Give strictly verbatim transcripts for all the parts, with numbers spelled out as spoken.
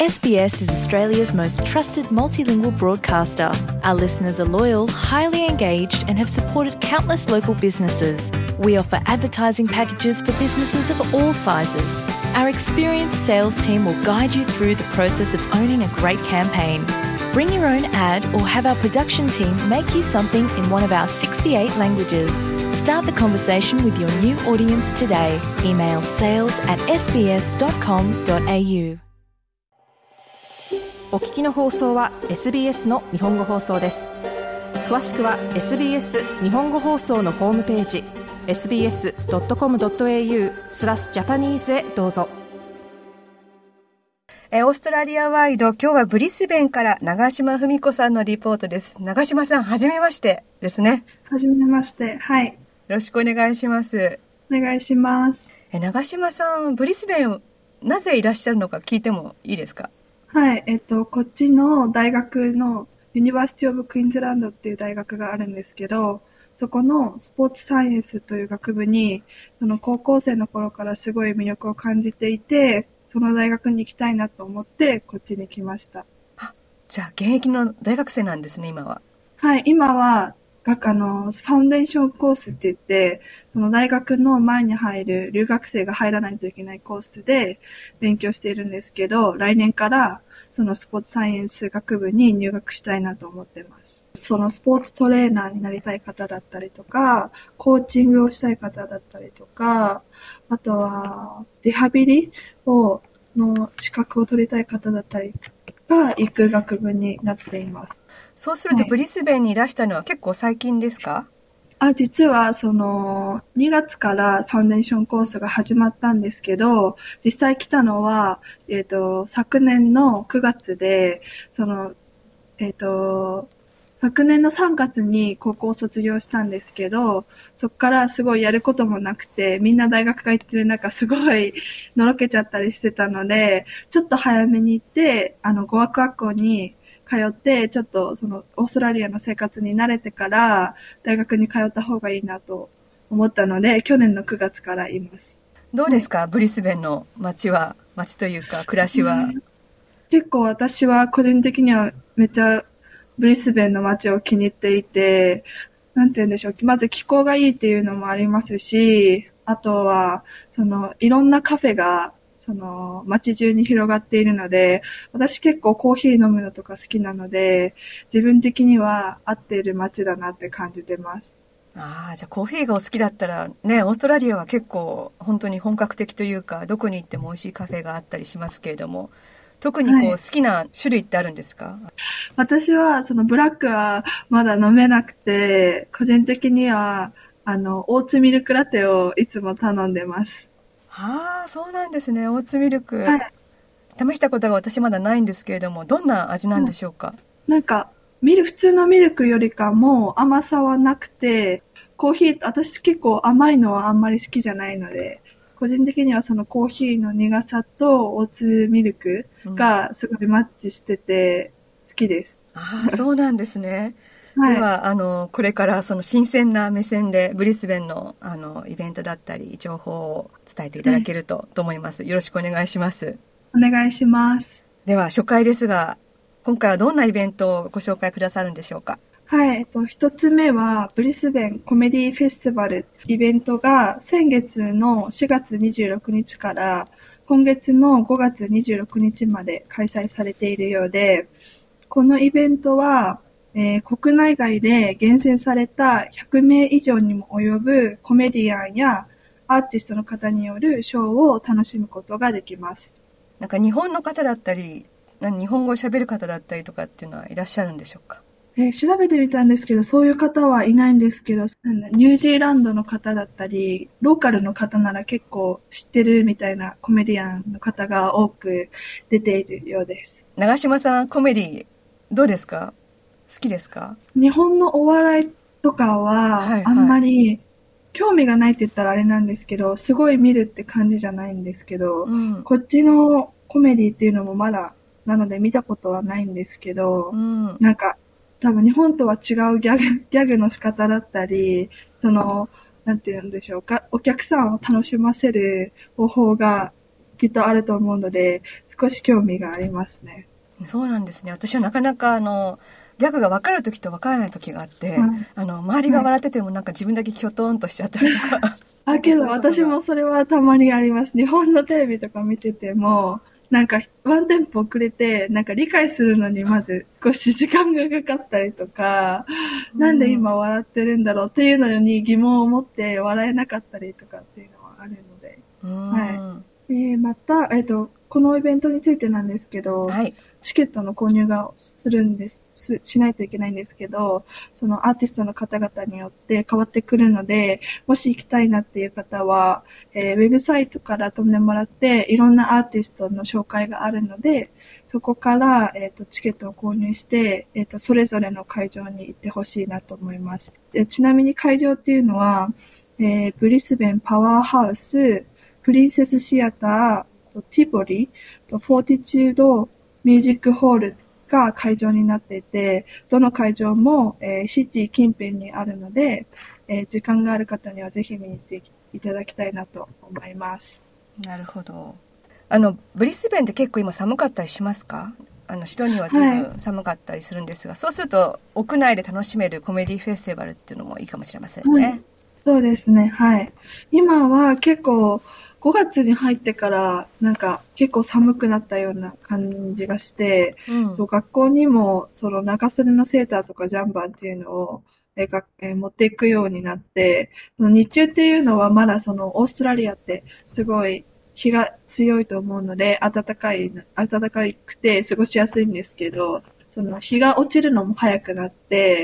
S B S is Australia's most trusted multilingual broadcaster. Our listeners are loyal, highly engaged, and have supported countless local businesses. We offer advertising packages for businesses of all sizes. Our experienced sales team will guide you through the process of owning a great campaign. Bring your own ad or have our production team make you something in one of our sixty-eight languages. Start the conversation with your new audience today. Email sales at s b s dot com dot a u。 お聞きの放送は エスビーエス の日本語放送です。詳しくは エスビーエス 日本語放送のホームページ エスビーエスドットコムドットエーユー スラスジャパニーズへどうぞ。 えー、オーストラリアワイド、今日はブリスベンから長島文子さんのリポートです。長島さん、はじめましてですね。 はじめまして。はい。よろしくお願いします。 お願いします。 えー、長島さん、ブリスベンなぜいらっしゃるのか聞いてもいいですか？ はい、えっと、こっちの大学のユニバーシティオブクイーンズランドっていう大学があるんですけど、そこのスポーツサイエンスという学部に、その高校生の頃からすごい魅力を感じていて、その大学に行きたいなと思ってこっちに来ました。 あ、じゃあ現役の大学生なんですね、今は。 はい、今は、学あの、ファウンデーションコースって言って、その大学の前に入る留学生が入らないといけないコースで勉強しているんですけど、来年からそのスポーツサイエンス学部に入学したいなと思ってます。そのスポーツトレーナーになりたい方だったりとか、コーチングをしたい方だったりとか、あとはリハビリをの資格を取りたい方だったりが行く学部になっています。 そうするとブリスベンにいらしたのは結構最近ですか？ あ、実はそのにがつからファンデーションコースが始まったんですけど、実際来たのは、えっと、昨年のくがつで、その、えっと、昨年のさんがつに高校を卒業したんですけど、そこからすごいやることもなくて、みんな大学が行ってる中すごいのろけちゃったりしてたので、ちょっと早めに行って、あの、語学学校に通って、ちょっとそのオーストラリアの生活に慣れてから大学に通った方がいいなと思ったので、去年のくがつからいます。 どうですか、はい、ブリスベンの街は、街というか暮らしは、うん、 結構私は個人的にはめっちゃブリスベンの街を気に入っていて、なんて言うんでしょう、まず気候がいいっていうのもありますし、あとはそのいろんなカフェがその街中に広がっているので、私結構コーヒー飲むのとか好きなので、自分的には合っている街だなって感じてます。 ああ、じゃあコーヒーがお好きだったらね、オーストラリアは結構本当に本格的というか、どこに行っても美味しいカフェがあったりしますけれども、特にこう、はい、好きな種類ってあるんですか？ 私はそのブラックはまだ飲めなくて、個人的にはあのオーツミルクラテをいつも頼んでます。 はあ、そうなんですね。オーツミルク、 はい、 試したことが私まだないんですけれども、どんな味なんでしょうか？ なんかミル普通のミルクよりかも甘さはなくて、コーヒー、私結構甘いのはあんまり好きじゃないので、個人的にはそのコーヒーの苦さとオーツミルクがすごいマッチしてて好きです。 うん、ああ、そうなんですね。 はい、 ではあのこれからその新鮮な目線でブリスベンのあのイベントだったり情報を伝えていただけると、はい、と思います。よろしくお願いします。 お願いします。 では初回ですが、今回はどんなイベントをご紹介くださるんでしょうか？ はい、えっと、一つ目はブリスベンコメディフェスティバルイベントが先月のしがつにじゅうろくにちから今月のごがつにじゅうろくにちまで開催されているようで、このイベントはえー、国内外で厳選されたひゃくめい以上にも及ぶコメディアンやアーティストの方によるショーを楽しむことができます。 なんか日本の方だったり、日本語を喋る方だったりとかっていうのはいらっしゃるんでしょうか？ えー、調べてみたんですけど、そういう方はいないんですけど、ニュージーランドの方だったり、ローカルの方なら結構知ってるみたいなコメディアンの方が多く出ているようです。 長島さん、コメディどうですか？好きですか？ 日本のお笑いとかはあんまり興味がないって言ったらあれなんですけど、すごい見るって感じじゃないんですけど、うん、こっちのコメディっていうのもまだなので見たことはないんですけど、うん、なんか多分日本とは違うギャグ、ギャグの仕方だったり、そのなんて言うんでしょうか、お客さんを楽しませる方法がきっとあると思うので、少し興味がありますね。 そうなんですね。私はなかなかあのギャグが分かる時と分からない時があって、はい、あの周りが笑っててもなんか自分だけキョトンとしちゃったりとか、はい、 あけど私もそれはたまにあります。日本のテレビとか見ててもなんかワンテンポ遅れてなんか理解するのにまず少し時間がかかったりとか、うん、なんで今笑ってるんだろうっていうのに疑問を持って笑えなかったりとかっていうのはあるので、うん、はいえー、また、えーと、このイベントについてなんですけど、はい、チケットの購入がするんですしないといけないんですけど、そのアーティストの方々によって変わってくるので、もし行きたいなっていう方は、えー、ウェブサイトから飛んでもらって、いろんなアーティストの紹介があるので、そこから、えーと、チケットを購入して、えーと、それぞれの会場に行ってほしいなと思います。でちなみに会場っていうのは、えー、ブリスベンパワーハウス、プリンセスシアター、ティボリ、フォーティチュードミュージックホールが会場になっていて、どの会場も、えー、シティ近辺にあるので、えー、時間がある方にはぜひ見に行っていただきたいなと思います。 なるほど。あのブリスベンって結構今寒かったりしますか？あのシドニーは随分寒かったりするんですが、はい、そうすると屋内で楽しめるコメディフェスティバルっていうのもいいかもしれませんね。はい、 そうですね。はい。今は結構ごがつに入ってからなんか結構寒くなったような感じがして、うん、学校にもその長袖のセーターとかジャンバーっていうのをえがえ持っていくようになって、その日中っていうのはまだそのオーストラリアってすごい日が強いと思うので暖かい暖かくて過ごしやすいんですけど、その日が落ちるのも早くなって、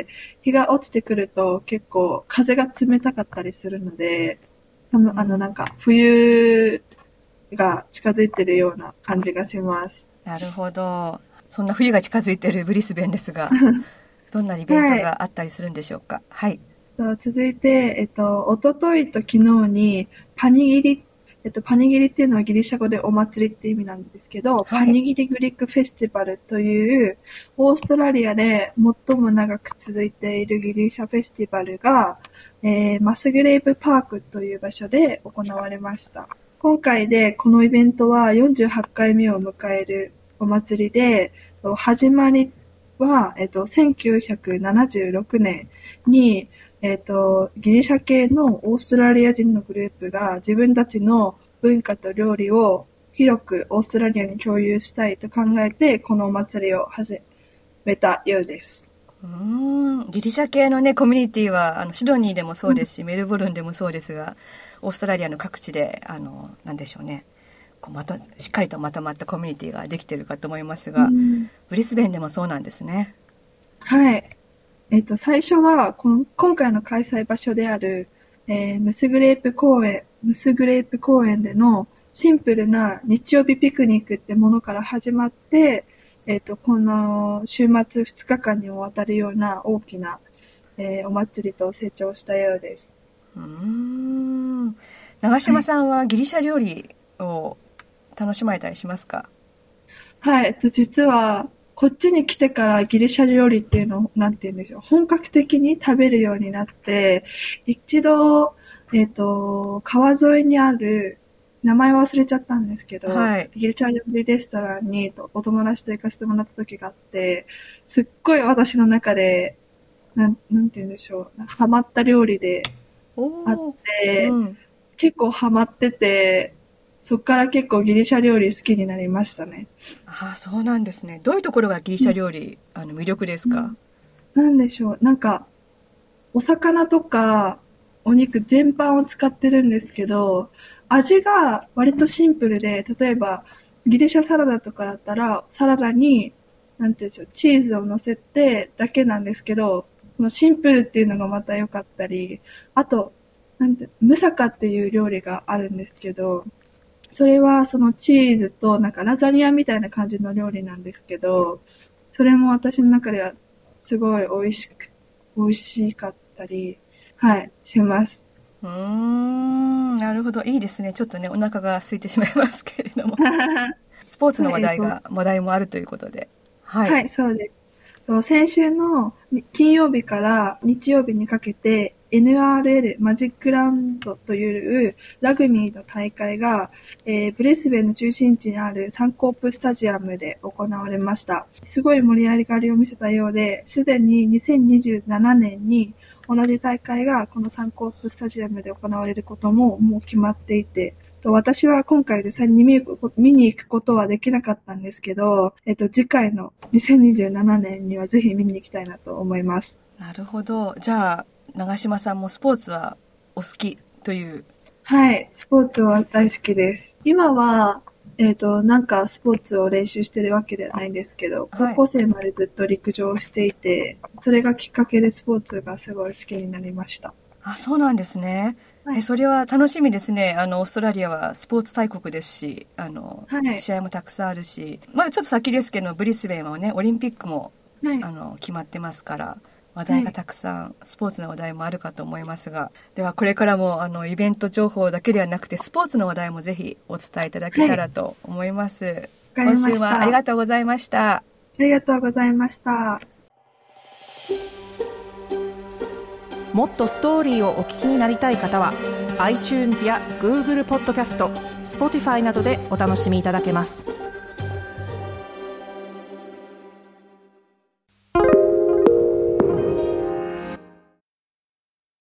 日が落ちてくると結構風が冷たかったりするので、あの、あのなんか冬が近づいてるような感じがします。 なるほど。そんな冬が近づいてるブリスベンですが、どんなイベントがあったりするんでしょうか。はい。 はい、続いて、えっと、おとといと昨日にパニギリ、えっと、パニギリっていうのはギリシャ語でお祭りって意味なんですけど、はい、パニギリグリックフェスティバルというオーストラリアで最も長く続いているギリシャフェスティバルが、えー、マスグレーブパークという場所で行われました。今回でこのイベントはよんじゅうはちかいめを迎えるお祭りで、始まりは、えっと、せんきゅうひゃくななじゅうろくねんに、えっと、ギリシャ系のオーストラリア人のグループが自分たちの文化と料理を広くオーストラリアに共有したいと考えて、このお祭りを始めたようです。 うーん、ギリシャ系のねコミュニティはあのシドニーでもそうですし、うん、メルボルンでもそうですが、オーストラリアの各地であのなんでしょうね、こうまとしっかりとまとまったコミュニティができているかと思いますが、うん、ブリスベンでもそうなんですね。 はい。えっと最初はこの今回の開催場所である、えー、ムスグレープ公園ムスグレープ公園でのシンプルな日曜日ピクニックってものから始まって、えっと、この週末ふつかかんにわたるような大きな、えー、お祭りと成長したようです。 うーん。長島さんはギリシャ料理を楽しまれたりしますか？ はい。実は、こっちに来てからギリシャ料理っていうのを、なんて言うんでしょう。本格的に食べるようになって、一度、えっと、川沿いにある、名前忘れちゃったんですけど、はい、ギリシャ料理レストランにお友達と行かせてもらった時があって、すっごい私の中で、なん、なんて言うんでしょう、ハマった料理であって、うん、結構ハマってて、そっから結構ギリシャ料理好きになりましたね。 ああ、そうなんですね。どういうところがギリシャ料理、うん、あの魅力ですか？ うん、なんでしょう、なんか、お魚とかお肉全般を使ってるんですけど、味が割とシンプルで、例えばギリシャサラダとかだったらサラダになんていうんでしょう、チーズを乗せてだけなんですけど、そのシンプルっていうのがまた良かったり、あとなんてムサカっていう料理があるんですけど、それはそのチーズとなんかラザニアみたいな感じの料理なんですけど、それも私の中ではすごい美味しく美味しかったり、はいします。 うーん、なるほど、いいですね。ちょっとねお腹が空いてしまいますけれどもスポーツの話題が、話題もあるということで、 はい、はい、そうです。先週の金曜日から日曜日にかけてエヌアールエル マジックラウンドというラグビーの大会が、えー、ブリスベンの中心地にあるサンコープスタジアムで行われました。すごい盛り上がりを見せたようで、すでににせんにじゅうななねんに同じ大会がこのサンコープスタジアムで行われることももう決まっていて、私は今回実際に見に行くことはできなかったんですけど、えっと、次回のにせんにじゅうななねんにはぜひ見に行きたいなと思います。 なるほど。じゃあ、長島さんもスポーツはお好きという。 はい、スポーツは大好きです。今は、えっと、なんかスポーツを練習してるわけではないんですけど、高校生までずっと陸上をしていて、はい、それがきっかけでスポーツがすごい好きになりました。 あ、そうなんですね。はい、えそれは楽しみですね。あのオーストラリアはスポーツ大国ですし、あの、はい、試合もたくさんあるし、まだちょっと先ですけどブリスベンはねオリンピックも、はい、あの決まってますから話題がたくさん、はい、スポーツの話題もあるかと思いますが、ではこれからもあのイベント情報だけではなくてスポーツの話題もぜひお伝えいただけたらと思います。はい、今週はありがとうございました。 ありがとうございました。 もっとストーリーをお聞きになりたい方は iTunes や Google ポッドキャスト、Spotify などでお楽しみいただけます。